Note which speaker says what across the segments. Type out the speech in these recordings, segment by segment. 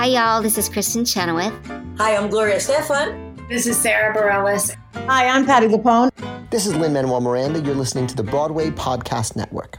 Speaker 1: Hi, y'all. This is Kristen Chenoweth.
Speaker 2: Hi, I'm Gloria Stefan.
Speaker 3: This is Sarah Bareilles.
Speaker 4: Hi, I'm Patti LuPone.
Speaker 5: This is Lin-Manuel Miranda. You're listening to the Broadway Podcast Network.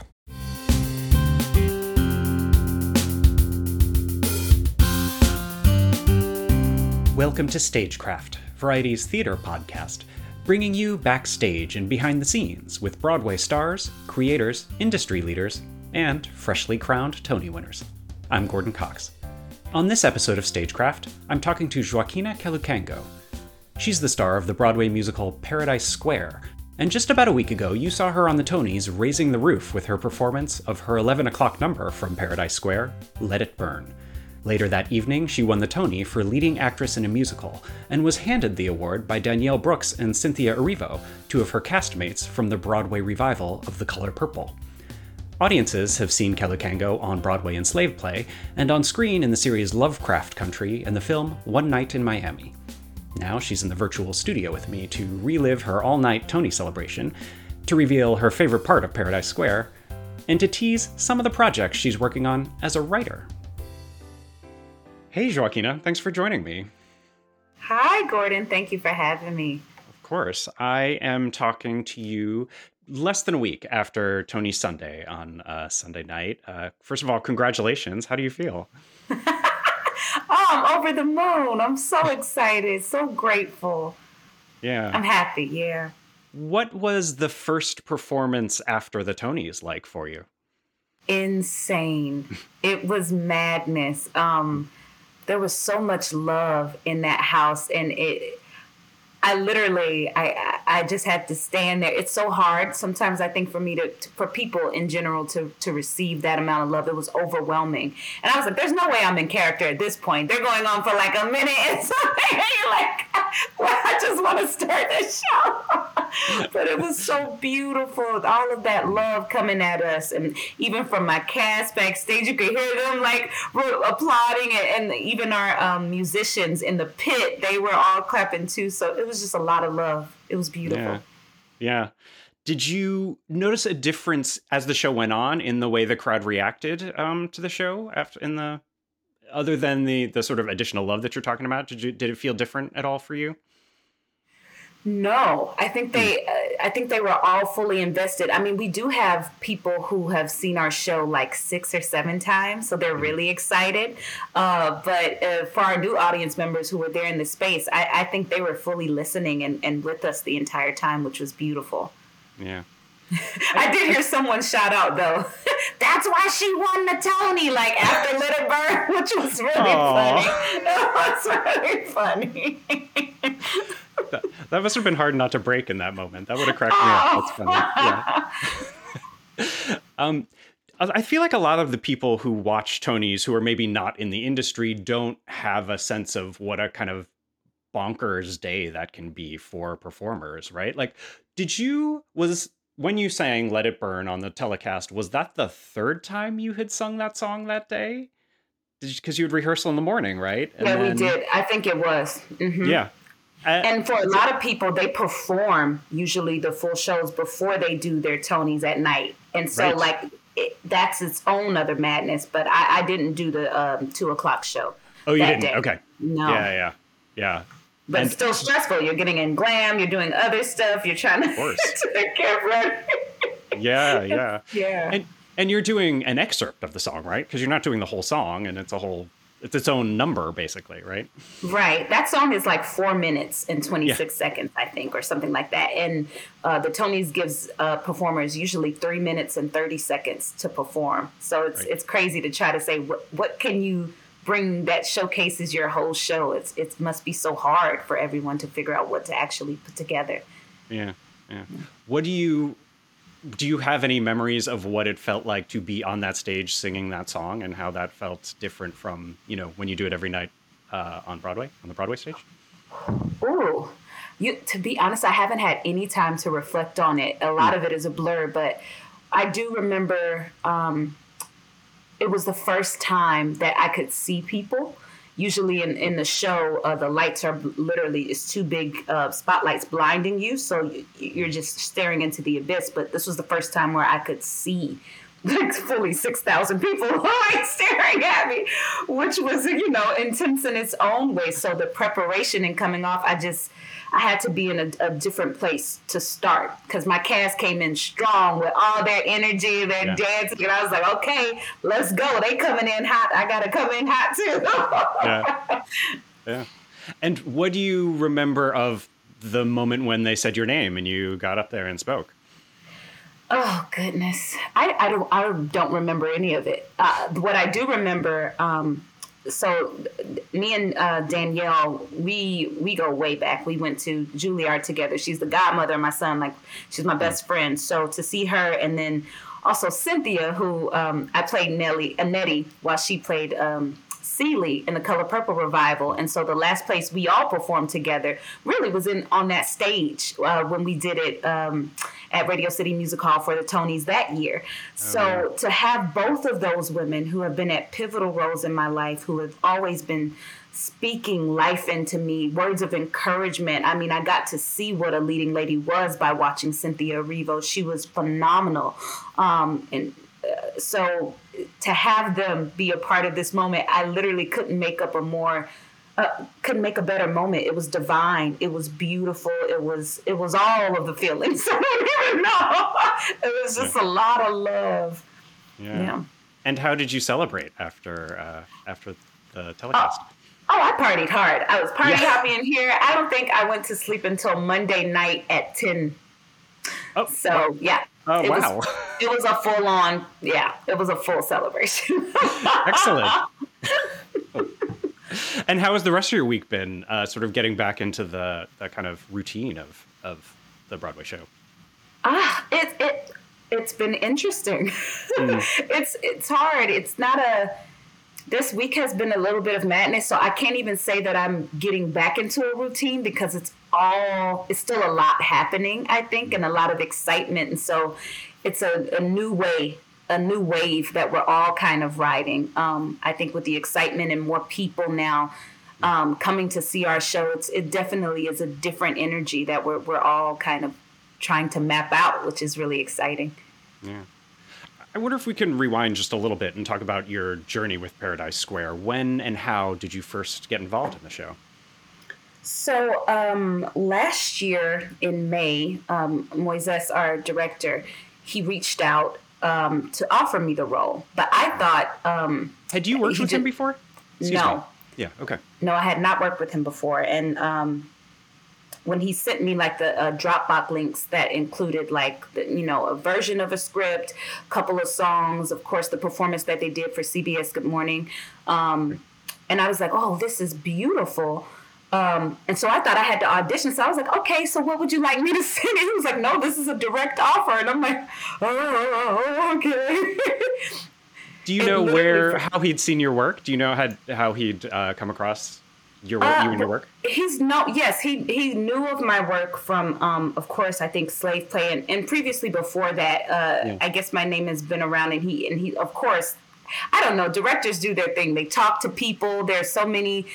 Speaker 6: Welcome to Stagecraft, Variety's theater podcast, bringing you backstage and behind the scenes with Broadway stars, creators, industry leaders, and freshly crowned Tony winners. I'm Gordon Cox. On this episode of Stagecraft, I'm talking to Joaquina Kalukango. She's the star of the Broadway musical Paradise Square, and just about a week ago you saw her on the Tonys raising the roof with her performance of her 11 o'clock number from Paradise Square, Let It Burn. Later that evening, she won the Tony for leading actress in a musical, and was handed the award by Danielle Brooks and Cynthia Erivo, two of her castmates from the Broadway revival of The Color Purple. Audiences have seen Kalukango on Broadway in Slave Play, and on screen in the series Lovecraft Country and the film One Night in Miami. Now she's in the virtual studio with me to relive her all-night Tony celebration, to reveal her favorite part of Paradise Square, and to tease some of the projects she's working on as a writer. Hey, Joaquina, thanks for joining me.
Speaker 3: Hi, Gordon. Thank you for having me.
Speaker 6: Of course. I am talking to you less than a week after Tony Sunday on Sunday night. First of all, congratulations. How do you feel?
Speaker 3: Oh, I'm over the moon. I'm so excited, so grateful.
Speaker 6: Yeah.
Speaker 3: I'm happy, yeah.
Speaker 6: What was the first performance after the Tonys like for you?
Speaker 3: Insane. It was madness. There was so much love in that house, and I just had to stand there. It's so hard sometimes, I think, for me for people in general to receive that amount of love. It was overwhelming. And I was like, there's no way I'm in character at this point. They're going on for like a minute and something. And you're like, well, I just want to start this show. But it was so beautiful. All of that love coming at us. And even from my cast backstage, you could hear them like applauding it. And even our musicians in the pit, they were all clapping too. So it was just a lot of love. It was beautiful.
Speaker 6: Yeah. Did you notice a difference as the show went on in the way the crowd reacted to the show other than the sort of additional love that you're talking about? Did it feel different at all for you?
Speaker 3: No, I think they were all fully invested. I mean, we do have people who have seen our show like 6 or 7 times, so they're really excited. But for our new audience members who were there in the space, I think they were fully listening and with us the entire time, which was beautiful.
Speaker 6: Yeah.
Speaker 3: I did hear someone shout out, though, that's why she won the Tony, like after Let It Burn, which was really funny. It was really funny.
Speaker 6: That must have been hard not to break in that moment. That would have cracked me up. That's funny. Yeah. I feel like a lot of the people who watch Tonys who are maybe not in the industry don't have a sense of what a kind of bonkers day that can be for performers, right? Like, when you sang Let It Burn on the telecast, was that the third time you had sung that song that day? Because you had rehearsal in the morning, right?
Speaker 3: We did. I think it was. Mm-hmm.
Speaker 6: Yeah.
Speaker 3: And for a lot of people, they perform usually the full shows before they do their Tonys at night. And so that's its own other madness. But I didn't do the 2 o'clock show.
Speaker 6: Oh, you didn't?
Speaker 3: Day.
Speaker 6: Okay.
Speaker 3: No.
Speaker 6: Yeah.
Speaker 3: But it's still stressful. You're getting in glam. You're doing other stuff. You're trying to take care of everything.
Speaker 6: Yeah.
Speaker 3: Yeah.
Speaker 6: And you're doing an excerpt of the song, right? Because you're not doing the whole song, and it's its own number, basically, right?
Speaker 3: Right. That song is like 4 minutes and 26 seconds, I think, or something like that. And the Tonys gives performers usually 3 minutes and 30 seconds to perform. So it's crazy to try to say, what can you bring that showcases your whole show? It must be so hard for everyone to figure out what to actually put together.
Speaker 6: Yeah. What do you have any memories of what it felt like to be on that stage singing that song, and how that felt different from, when you do it every night on Broadway, on the Broadway stage?
Speaker 3: Ooh, to be honest, I haven't had any time to reflect on it. A lot of it is a blur, but I do remember it was the first time that I could see people. Usually in the show, the lights are it's 2 big spotlights blinding you. So you're just staring into the abyss. But this was the first time where I could see like fully 6,000 people like staring at me, which was, intense in its own way. So the preparation and coming off, I had to be in a different place to start because my cast came in strong with all their energy, their dancing. And I was like, okay, let's go. They coming in hot. I got to come in hot too.
Speaker 6: Yeah. And what do you remember of the moment when they said your name and you got up there and spoke?
Speaker 3: Oh, goodness. I don't remember any of it. What I do remember, so me and Danielle, we go way back. We went to Juilliard together. She's the godmother of my son. Like, she's my best friend. So to see her, and then also Cynthia, who I played Nettie while she played Celie in the Color Purple revival. And so the last place we all performed together really was on that stage when we did it at Radio City Music Hall for the Tonys that year. So to have both of those women who have been at pivotal roles in my life, who have always been speaking life into me, words of encouragement. I mean, I got to see what a leading lady was by watching Cynthia Erivo. She was phenomenal. So to have them be a part of this moment, I literally couldn't make a better moment. It was divine. It was beautiful. It was all of the feelings. I don't even know. It was just a lot of love. Yeah.
Speaker 6: And how did you celebrate after the telecast?
Speaker 3: Oh, I partied hard. I was party hopping in here. I don't think I went to sleep until Monday night at 10.
Speaker 6: Oh,
Speaker 3: so yeah.
Speaker 6: Oh, wow.
Speaker 3: It was a full on, it was a full celebration.
Speaker 6: Excellent. And how has the rest of your week been, sort of getting back into the kind of routine of the Broadway show?
Speaker 3: It's been interesting. It's hard. It's not this week has been a little bit of madness, so I can't even say that I'm getting back into a routine because it's still a lot happening, I think, and a lot of excitement. And so it's a new wave that we're all kind of riding. I think with the excitement and more people now coming to see our show, it definitely is a different energy that we're all kind of trying to map out, which is really exciting.
Speaker 6: Yeah. I wonder if we can rewind just a little bit and talk about your journey with Paradise Square. When and how did you first get involved in the show?
Speaker 3: So last year in May, Moises, our director, he reached out to offer me the role. But I thought...
Speaker 6: had you worked with him before? Excuse me. Yeah, okay.
Speaker 3: No, I had not worked with him before. And when he sent me like the Dropbox links that included like, a version of a script, a couple of songs, of course, the performance that they did for CBS Good Morning. And I was like, oh, this is beautiful. And so I thought I had to audition. So I was like, okay, so what would you like me to sing? And he was like, no, this is a direct offer. And I'm like, oh, okay.
Speaker 6: Do you know how he'd seen your work? Do you know how he'd come across your work, you and your work?
Speaker 3: He knew of my work from, of course, I think Slave Play. And previously before that, I guess my name has been around. And he, of course, I don't know, directors do their thing. They talk to people. There's so many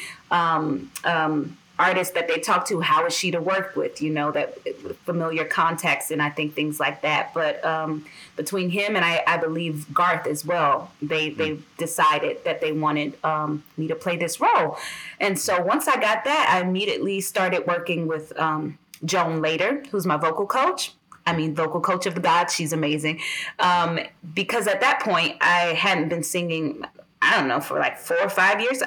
Speaker 3: artists that they talk to. How is she to work with? That familiar contacts and I think things like that. But between him and I believe Garth as well, they decided that they wanted me to play this role. And so once I got that, I immediately started working with Joan Lader, who's my vocal coach. Vocal coach of the gods. She's amazing. Because at that point, I hadn't been singing, I don't know, for like 4 or 5 years.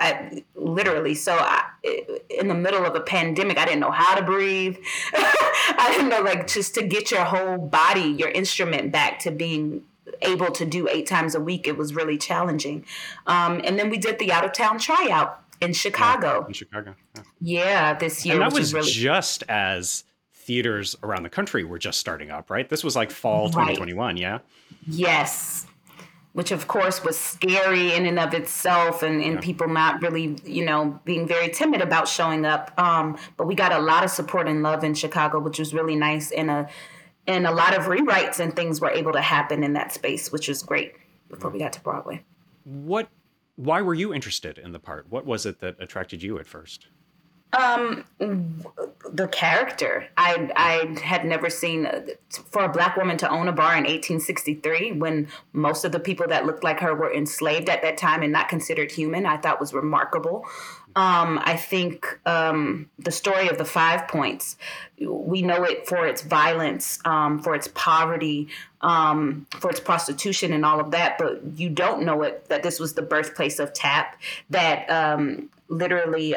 Speaker 3: In the middle of a pandemic, I didn't know how to breathe. I didn't know, just to get your whole body, your instrument back to being able to do 8 times a week. It was really challenging. And then we did the out-of-town tryout in Chicago. Yeah, this year.
Speaker 6: And that was really just as theaters around the country were just starting up, right? This was like fall 2021, yeah? Yes.
Speaker 3: Which, of course, was scary in and of itself and people not really, being very timid about showing up. But we got a lot of support and love in Chicago, which was really nice. And a lot of rewrites and things were able to happen in that space, which was great before we got to Broadway.
Speaker 6: Why were you interested in the part? What was it that attracted you at first?
Speaker 3: The character. I had never seen, for a Black woman to own a bar in 1863 when most of the people that looked like her were enslaved at that time and not considered human, I thought was remarkable. I think the story of the 5 Points, we know it for its violence, for its poverty, for its prostitution and all of that, but you don't know it, that this was the birthplace of tap, that literally...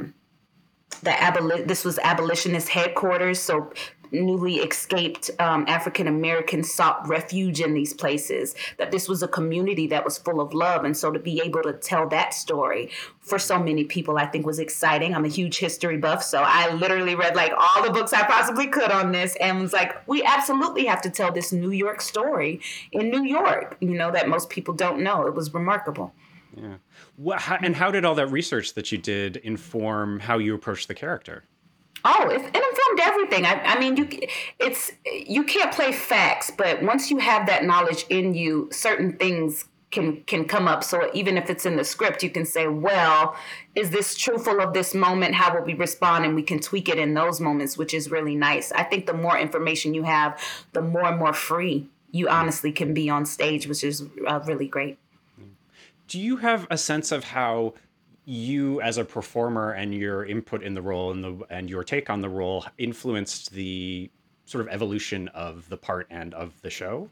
Speaker 3: this was abolitionist headquarters, so newly escaped African Americans sought refuge in these places, that this was a community that was full of love. And so to be able to tell that story for so many people, I think was exciting. I'm a huge history buff, so I literally read like all the books I possibly could on this and was like, we absolutely have to tell this New York story in New York, that most people don't know. It was remarkable.
Speaker 6: Yeah. And how did all that research that you did inform how you approached the character?
Speaker 3: Oh, it informed everything. I mean, you can't play facts, but once you have that knowledge in you, certain things can come up. So even if it's in the script, you can say, well, is this truthful of this moment? How will we respond? And we can tweak it in those moments, which is really nice. I think the more information you have, the more and more free you honestly can be on stage, which is really great.
Speaker 6: Do you have a sense of how you as a performer and your input in the role and your take on the role influenced the sort of evolution of the part and of the show?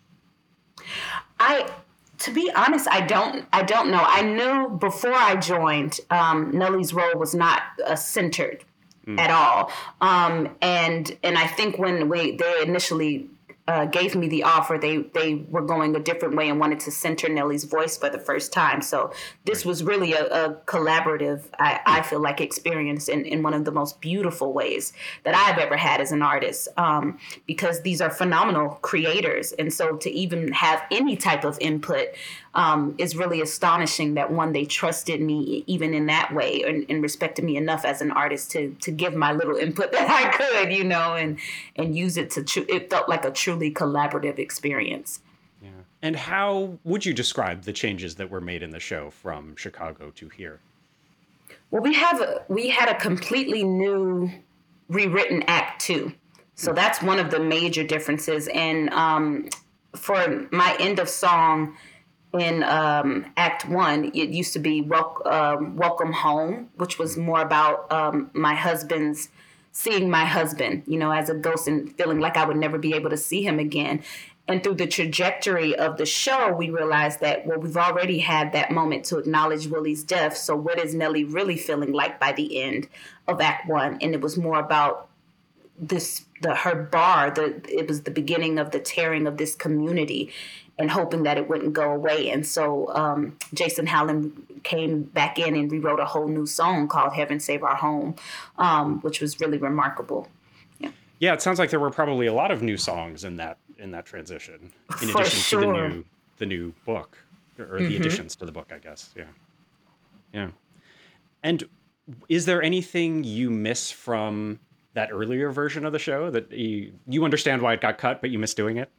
Speaker 3: To be honest, I don't know. I knew before I joined, Nellie's role was not centered at all. And I think when they initially gave me the offer, they were going a different way and wanted to center Nellie's voice for the first time. So this was really a collaborative, I feel like, experience in one of the most beautiful ways that I've ever had as an artist, because these are phenomenal creators. And so to even have any type of input is really astonishing that, one, they trusted me even in that way and respected me enough as an artist to give my little input that I could, and use it it felt like a truly collaborative experience.
Speaker 6: Yeah. And how would you describe the changes that were made in the show from Chicago to here?
Speaker 3: Well, we had a completely new rewritten Act 2. So that's one of the major differences. And for my end of song in Act 1, it used to be Welcome Home, which was more about seeing my husband, as a ghost and feeling like I would never be able to see him again. And through the trajectory of the show, we realized that, well, we've already had that moment to acknowledge Willie's death. So what is Nellie really feeling like by the end of Act 1? And it was more about her bar. It was the beginning of the tearing of this community and hoping that it wouldn't go away. And so Jason Howland came back in and rewrote a whole new song called Heaven Save Our Home, which was really remarkable.
Speaker 6: Yeah, it sounds like there were probably a lot of new songs in that transition, in addition to the new book, or the additions to the book, I guess. Yeah. And is there anything you miss from that earlier version of the show that you understand why it got cut, but you miss doing it?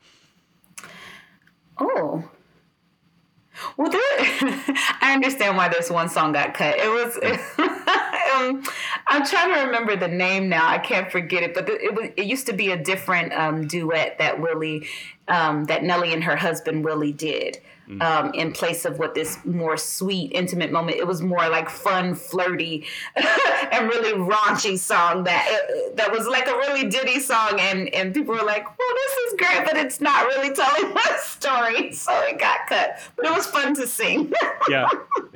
Speaker 3: Oh, well, I understand why this one song got cut. It was, I'm trying to remember the name now. I can't forget it, but it used to be a different duet that that Nellie and her husband Willie did. In place of what this more sweet, intimate moment. It was more like fun, flirty, and really raunchy song that was like a really ditty song, and people were like, well, this is great, but it's not really telling my story, so it got cut. But it was fun to sing.
Speaker 6: Yeah.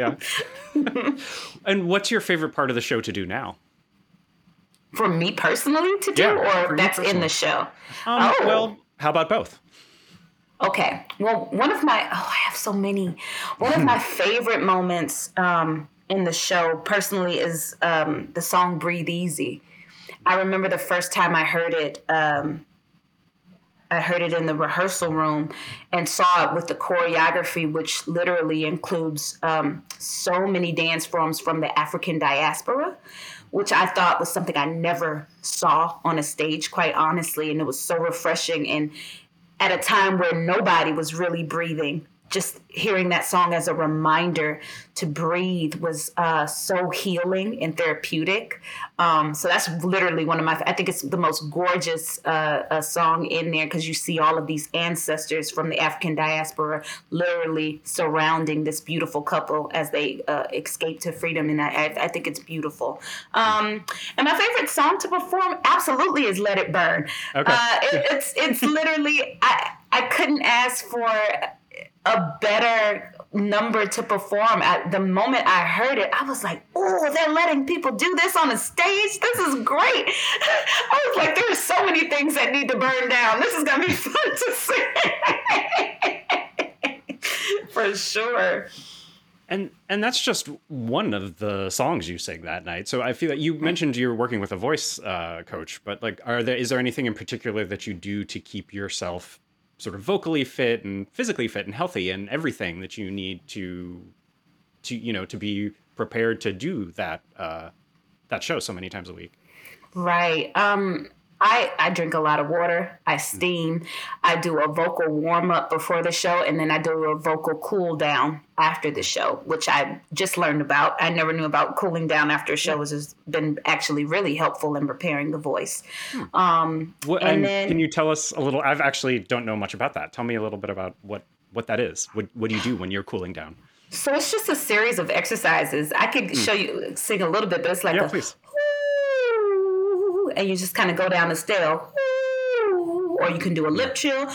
Speaker 6: And what's your favorite part of the show to do now?
Speaker 3: For me personally to do, or that's in the show?
Speaker 6: Well, how about both?
Speaker 3: Okay. Well, I have so many. One of my favorite moments in the show personally is the song Breathe Easy. I remember the first time I heard it. I heard it in the rehearsal room and saw it with the choreography, which literally includes so many dance forms from the African diaspora, which I thought was something I never saw on a stage, quite honestly. And it was so refreshing. And at a time where nobody was really breathing just hearing that song as a reminder to breathe was so healing and therapeutic. So that's literally one of my, I think it's the most gorgeous song in there, because you see all of these ancestors from the African diaspora literally surrounding this beautiful couple as they escape to freedom. And I think it's beautiful. And my favorite song to perform absolutely is Let It Burn.
Speaker 6: Okay.
Speaker 3: It's literally, I couldn't ask for a better number to perform. At the moment I heard it, I was like, oh, they're letting people do this on a stage? This is great. I was like, there are so many things that need to burn down. This is going to be fun to sing. For sure.
Speaker 6: And that's just one of the songs you sang that night. So I feel like you mentioned you're working with a voice coach, but like, is there anything in particular that you do to keep yourself sort of vocally fit and physically fit and healthy and everything that you need to be prepared to do that show so many times a week?
Speaker 3: Right. I drink a lot of water. I steam. I do a vocal warm up before the show, and then I do a vocal cool down after the show, which I just learned about. I never knew about cooling down after a show. Has been actually really helpful in preparing the voice.
Speaker 6: Then, can you tell us a little? I actually don't know much about that. Tell me a little bit about what that is. What do you do when you're cooling down?
Speaker 3: So it's just a series of exercises. I could show you, sing a little bit, but it's like
Speaker 6: please.
Speaker 3: And you just kind of go down the scale, or you can do a lip chill,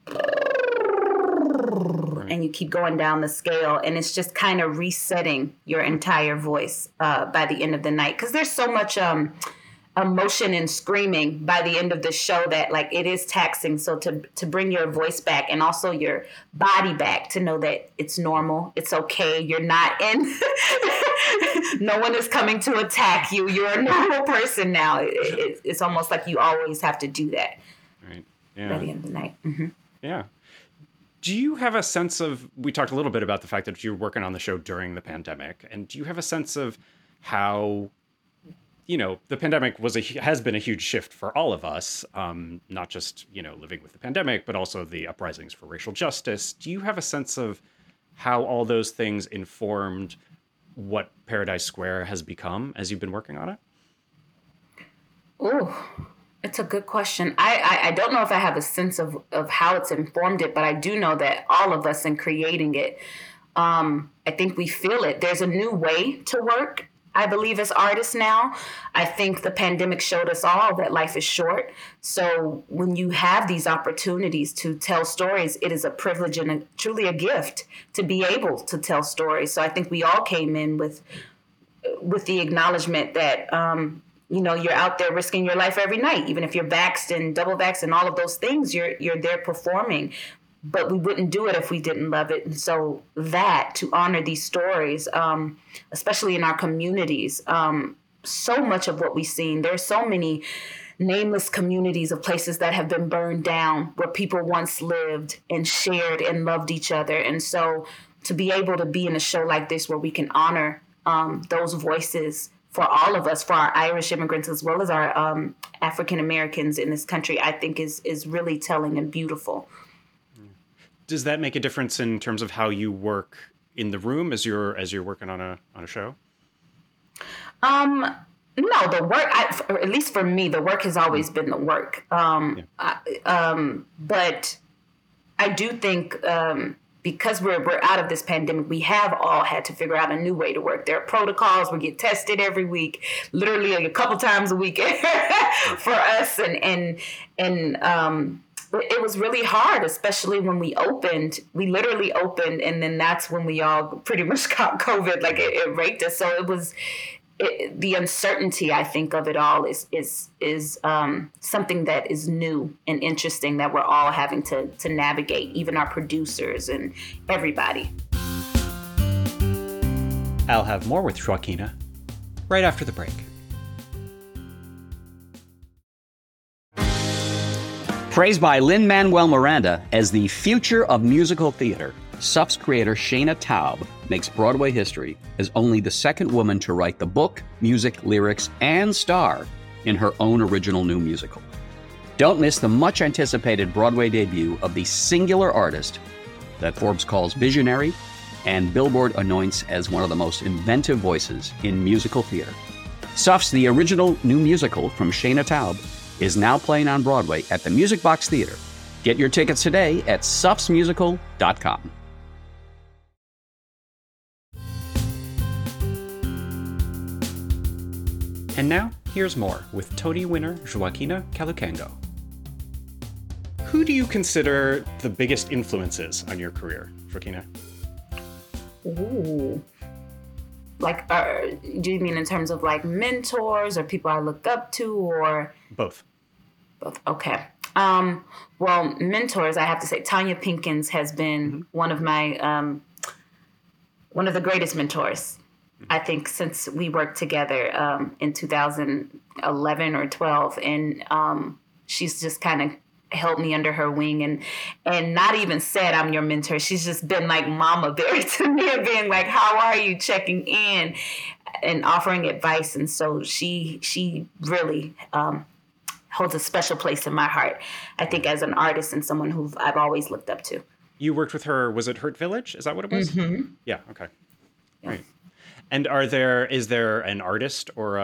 Speaker 3: and you keep going down the scale, and it's just kind of resetting your entire voice by the end of the night, because there's so much emotion and screaming by the end of the show that like it is taxing. So to bring your voice back and also your body back, to know that it's normal, it's okay, you're not in no one is coming to attack you, you're a normal person now. It's almost like you always have to do that,
Speaker 6: right? Yeah.
Speaker 3: By the end of the night. Mm-hmm.
Speaker 6: Yeah. Do you have a sense of, we talked a little bit about the fact that you're working on the show during the pandemic, and do you have a sense of how, the pandemic has been a huge shift for all of us, not just, living with the pandemic, but also the uprisings for racial justice. Do you have a sense of how all those things informed what Paradise Square has become as you've been working on it?
Speaker 3: Oh, it's a good question. I don't know if I have a sense of how it's informed it, but I do know that all of us in creating it, I think we feel it. There's a new way to work, I believe, as artists now. I think the pandemic showed us all that life is short. So when you have these opportunities to tell stories, it is a privilege and truly a gift to be able to tell stories. So I think we all came in with the acknowledgement that, you're out there risking your life every night. Even if you're vaxxed and double vaxxed and all of those things, you're there performing. But we wouldn't do it if we didn't love it. And so to honor these stories, especially in our communities, so much of what we've seen, there's so many nameless communities of places that have been burned down where people once lived and shared and loved each other. And so to be able to be in a show like this where we can honor those voices for all of us, for our Irish immigrants as well as our African Americans in this country, I think is really telling and beautiful.
Speaker 6: Does that make a difference in terms of how you work in the room as you're working on a show?
Speaker 3: No, the work, or at least for me, the work has always been the work. But I do think because we're out of this pandemic, we have all had to figure out a new way to work. There are protocols. We get tested every week, literally a couple times a week for us, and it was really hard, especially when we opened. We literally opened, and then that's when we all pretty much got COVID. Like it raked us. So it was the uncertainty, I think, of it all is something that is new and interesting that we're all having to navigate, even our producers and everybody.
Speaker 6: I'll have more with Joaquina right after the break.
Speaker 4: Praised by Lin-Manuel Miranda as the future of musical theater, SUP's creator Shana Taub makes Broadway history as only the second woman to write the book, music, lyrics, and star in her own original new musical. Don't miss the much-anticipated Broadway debut of the singular artist that Forbes calls visionary and Billboard anoints as one of the most inventive voices in musical theater. Suffs, the original new musical from Shaina Taub, is now playing on Broadway at the Music Box Theater. Get your tickets today at suffsmusical.com.
Speaker 6: And now, here's more with Tony winner Joaquina Kalukango. Who do you consider the biggest influences on your career, Joaquina?
Speaker 3: Ooh. Like, do you mean in terms of like mentors or people I look up to, or
Speaker 6: Both.
Speaker 3: both? Okay. Well, mentors, I have to say Tanya Pinkins has been one of my one of the greatest mentors. I think since we worked together in 2011 or 12, and she's just kind of held me under her wing and not even said I'm your mentor. She's just been like mama bear to me, and being like, how are you, checking in and offering advice. And so she really holds a special place in my heart, I think, as an artist and someone who I've always looked up to.
Speaker 6: You worked with her, was it Hurt Village? Is that what it was? Mm-hmm. Yeah, okay. Yeah. Right. And is there an artist or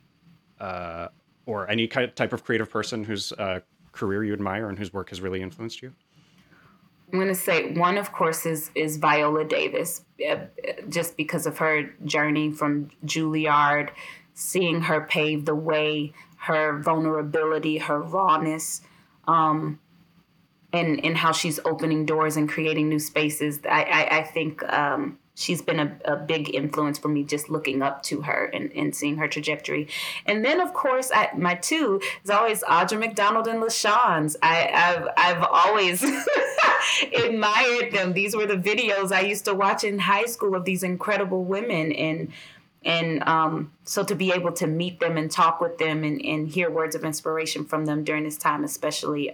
Speaker 6: any type of creative person whose career you admire and whose work has really influenced you?
Speaker 3: I'm going to say one, of course, is Viola Davis, just because of her journey from Juilliard, seeing her pave the way, her vulnerability, her rawness, and how she's opening doors and creating new spaces. I think she's been a big influence for me, just looking up to her and seeing her trajectory. And then, of course, my two is always Audra McDonald and LaShawn's. I've always admired them. These were the videos I used to watch in high school of these incredible women. And so to be able to meet them and talk with them and hear words of inspiration from them during this time, especially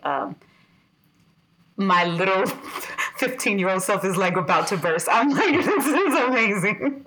Speaker 3: my little 15-year-old self is like about to burst. I'm like, this is amazing.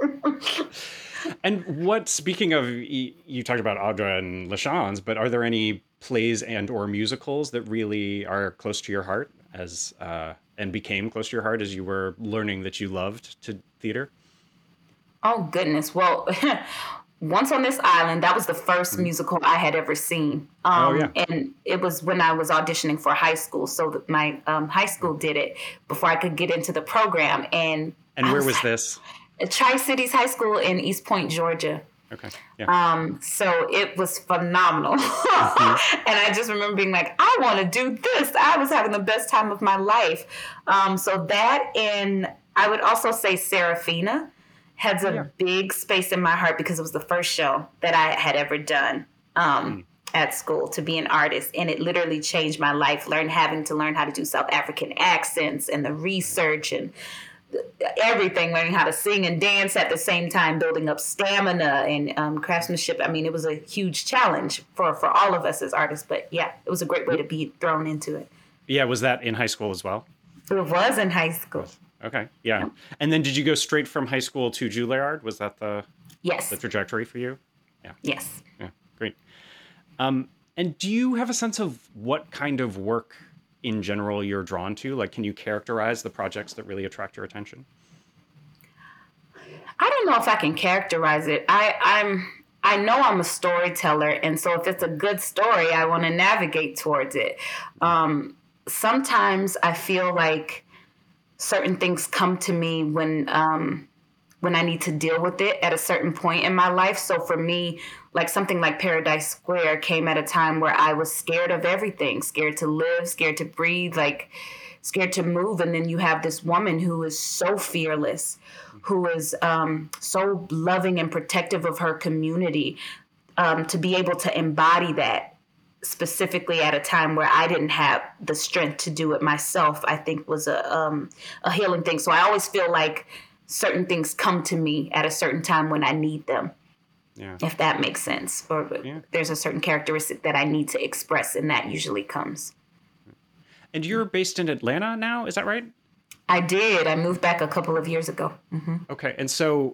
Speaker 6: And speaking of, you talked about Audra and LaShawn's, but are there any plays and or musicals that really are close to your heart and became close to your heart as you were learning that you loved to theater?
Speaker 3: Oh, goodness. Well, Once on This Island, that was the first musical I had ever seen. And it was when I was auditioning for high school. So my high school did it before I could get into the program. And
Speaker 6: where was this?
Speaker 3: Tri-Cities High School in East Point, Georgia.
Speaker 6: Okay. Yeah.
Speaker 3: So it was phenomenal. And I just remember being like, I want to do this. I was having the best time of my life. So that, and I would also say Serafina has a big space in my heart because it was the first show that I had ever done at school to be an artist. And it literally changed my life, having to learn how to do South African accents and the research and everything, learning how to sing and dance at the same time, building up stamina and craftsmanship. I mean, it was a huge challenge for all of us as artists. But yeah, it was a great way to be thrown into it.
Speaker 6: Yeah, was that in high school as well?
Speaker 3: It was in high school.
Speaker 6: Okay, yeah. And then did you go straight from high school to Juilliard? Was that the trajectory for you? Yeah.
Speaker 3: Yes.
Speaker 6: Yeah, great. And do you have a sense of what kind of work in general you're drawn to? Like, can you characterize the projects that really attract your attention?
Speaker 3: I don't know if I can characterize it. I know I'm a storyteller, and so if it's a good story, I want to navigate towards it. Sometimes I feel like certain things come to me when I need to deal with it at a certain point in my life. So for me, like something like Paradise Square came at a time where I was scared of everything, scared to live, scared to breathe, like scared to move. And then you have this woman who is so fearless, who is so loving and protective of her community, to be able to embody that specifically at a time where I didn't have the strength to do it myself, I think was a healing thing. So I always feel like certain things come to me at a certain time when I need them, if that makes sense. Or there's a certain characteristic that I need to express, and that usually comes.
Speaker 6: And you're based in Atlanta now, is that right?
Speaker 3: I did. I moved back a couple of years ago. Mm-hmm.
Speaker 6: Okay. And so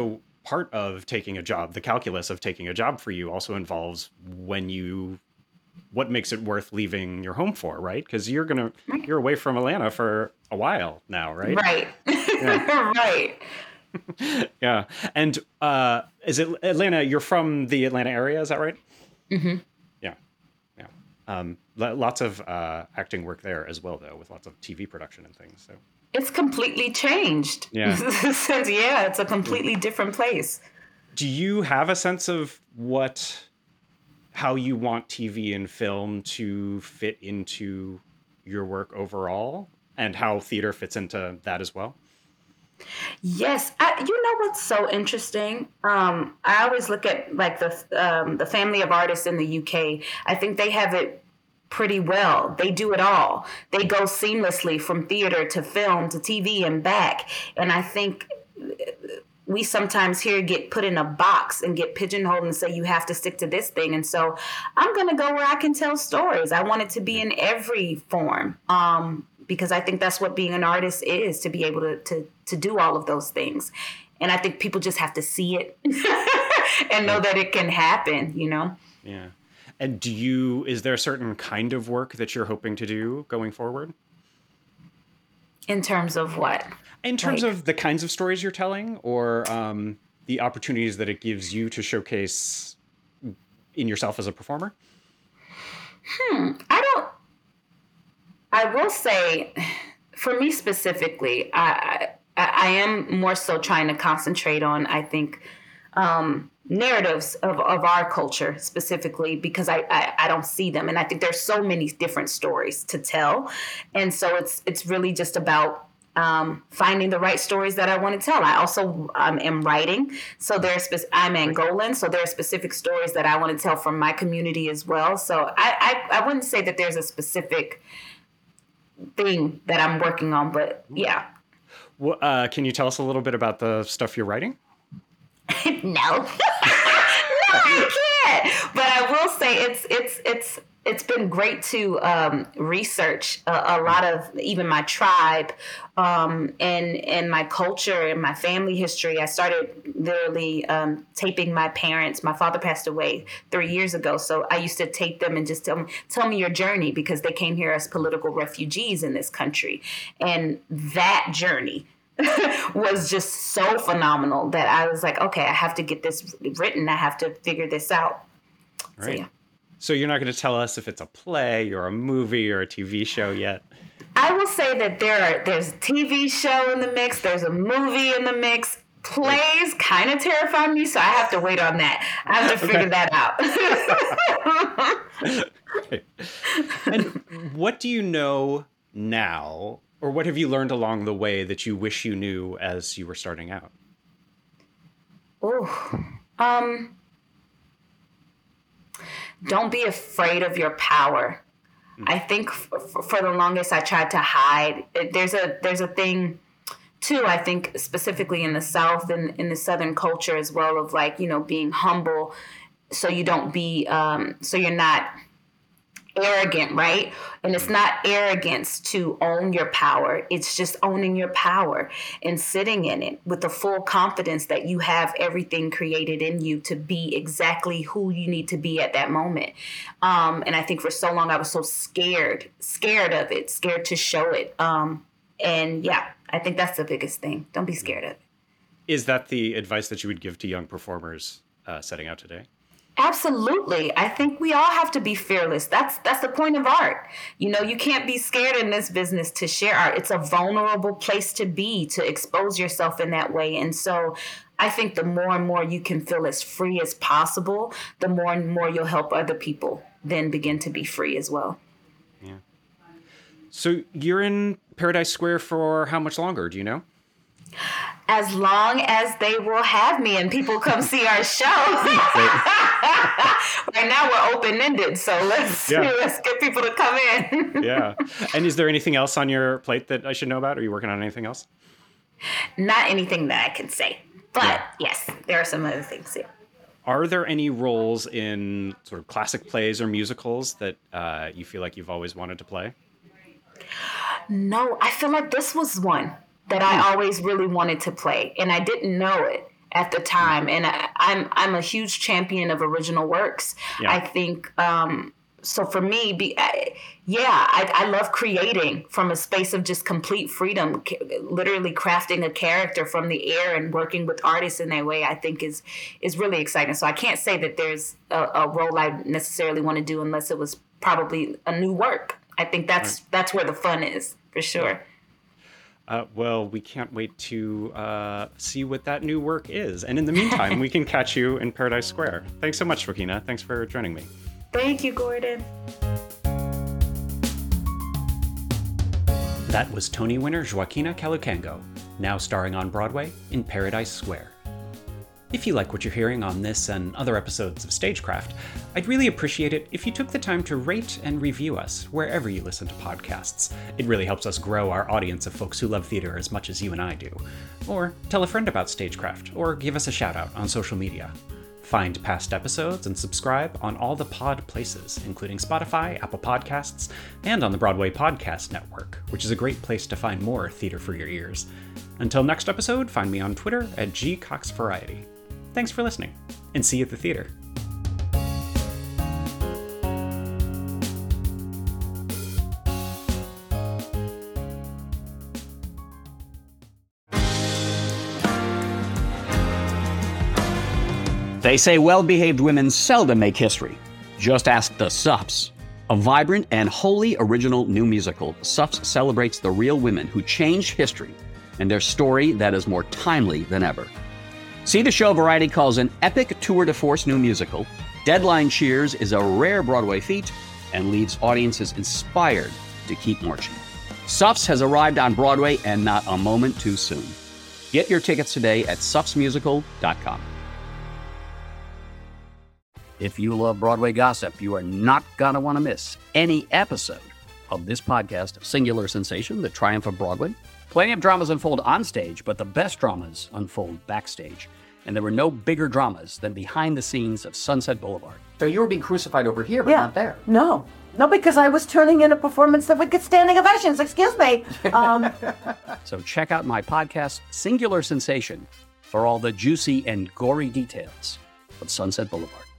Speaker 6: part of taking a job, the calculus of taking a job for you also involves when you what makes it worth leaving your home for, right? Because you're away from Atlanta for a while now, right?
Speaker 3: Right.
Speaker 6: Yeah.
Speaker 3: Right.
Speaker 6: Yeah. And is it Atlanta? You're from the Atlanta area, is that right?
Speaker 3: Mm-hmm.
Speaker 6: Yeah. Yeah. Lots of acting work there as well, though, with lots of TV production and things. So
Speaker 3: it's completely changed.
Speaker 6: Yeah.
Speaker 3: Yeah, it's a completely different place.
Speaker 6: Do you have a sense of how you want TV and film to fit into your work overall, and how theater fits into that as well?
Speaker 3: Yes. You know what's so interesting? I always look at like the family of artists in the UK. I think they have it pretty well. They do it all. They go seamlessly from theater to film to TV and back. And I think we sometimes here get put in a box and get pigeonholed and say you have to stick to this thing. And so I'm going to go where I can tell stories. I want it to be in every form. Because I think that's what being an artist is, to be able to do all of those things. And I think people just have to see it and know that it can happen, you know?
Speaker 6: Yeah. And is there a certain kind of work that you're hoping to do going forward?
Speaker 3: In terms of what?
Speaker 6: In terms of the kinds of stories you're telling, or the opportunities that it gives you to showcase in yourself as a performer?
Speaker 3: I will say, for me specifically, I am more so trying to concentrate on, I think, narratives of our culture specifically, because I don't see them. And I think there's so many different stories to tell. And so it's really just about finding the right stories that I want to tell. I also am writing. So I'm Angolan. So there are specific stories that I want to tell from my community as well. So I wouldn't say that there's a specific thing that I'm working on, but yeah.
Speaker 6: Well, can you tell us a little bit about the stuff you're writing?
Speaker 3: No. No, I can't. But I will say it's been great to research a lot of even my tribe and my culture and my family history. I started literally taping my parents. My father passed away 3 years ago, so I used to tape them and just tell me your journey, because they came here as political refugees in this country. And that journey was just so phenomenal that I was like, okay, I have to get this written. I have to figure this out.
Speaker 6: Right.
Speaker 3: So, yeah.
Speaker 6: So you're not going to tell us if it's a play or a movie or a TV show yet?
Speaker 3: I will say that there's a TV show in the mix. There's a movie in the mix. Plays kind of terrify me, so I have to wait on that. I have to figure that out.
Speaker 6: Okay. And what do you know now, or what have you learned along the way that you wish you knew as you were starting out? Don't be afraid of your power. I think for the longest I tried to hide. There's a thing too, I think specifically in the South and in the Southern culture as well, of like, you know, being humble so you don't be so you're not arrogant, right? And it's not arrogance to own your power. It's just owning your power and sitting in it with the full confidence that you have everything created in you to be exactly who you need to be at that moment. And I think for so long I was so scared of it, scared to show it. And yeah, I think that's the biggest thing. Don't be scared of it. Is that the advice that you would give to young performers setting out today?
Speaker 3: Absolutely. I think we all have to be fearless. That's the point of art. You know, you can't be scared in this business to share art. It's a vulnerable place to be, to expose yourself in that way. And so I think the more and more you can feel as free as possible, the more and more you'll help other people then begin to be free as well.
Speaker 6: Yeah. So you're in Paradise Square for how much longer? Do you know?
Speaker 3: As long as they will have me and people come see our show. Right now we're open-ended, so let's get people to come in.
Speaker 6: Yeah. And is there anything else on your plate that I should know about? Are you working on anything else?
Speaker 3: Not anything that I can say, but yes, there are some other things here.
Speaker 6: Are there any roles in sort of classic plays or musicals that you feel like you've always wanted to play?
Speaker 3: No, I feel like this was one that I always really wanted to play, and I didn't know it at the time. And I'm a huge champion of original works. Yeah. I think so for me, I love creating from a space of just complete freedom, literally crafting a character from the air and working with artists in that way, I think is really exciting. So I can't say that there's a role I necessarily want to do unless it was probably a new work. I think that's where the fun is, for sure.
Speaker 6: Well, we can't wait to see what that new work is. And in the meantime, we can catch you in Paradise Square. Thanks so much, Joaquina. Thanks for joining me.
Speaker 3: Thank you, Gordon.
Speaker 6: That was Tony winner Joaquina Kalukango, now starring on Broadway in Paradise Square. If you like what you're hearing on this and other episodes of Stagecraft, I'd really appreciate it if you took the time to rate and review us wherever you listen to podcasts. It really helps us grow our audience of folks who love theater as much as you and I do. Or tell a friend about Stagecraft, or give us a shout out on social media. Find past episodes and subscribe on all the pod places, including Spotify, Apple Podcasts, and on the Broadway Podcast Network, which is a great place to find more theater for your ears. Until next episode, find me on Twitter at gcoxvariety. Thanks for listening, and see you at the theater.
Speaker 4: They say well-behaved women seldom make history. Just ask the Sups. A vibrant and wholly original new musical, Sups celebrates the real women who changed history and their story that is more timely than ever. See the show Variety calls an epic tour de force new musical. Deadline cheers is a rare Broadway feat and leaves audiences inspired to keep marching. Sups has arrived on Broadway and not a moment too soon. Get your tickets today at supsmusical.com. If you love Broadway gossip, you are not going to want to miss any episode of this podcast, Singular Sensation, The Triumph of Broadway. Plenty of dramas unfold on stage, but the best dramas unfold backstage. And there were no bigger dramas than behind the scenes of Sunset Boulevard. So you were being crucified over here, but not there.
Speaker 2: No, because I was turning in a performance that would get standing ovations. Excuse me.
Speaker 4: So check out my podcast, Singular Sensation, for all the juicy and gory details of Sunset Boulevard.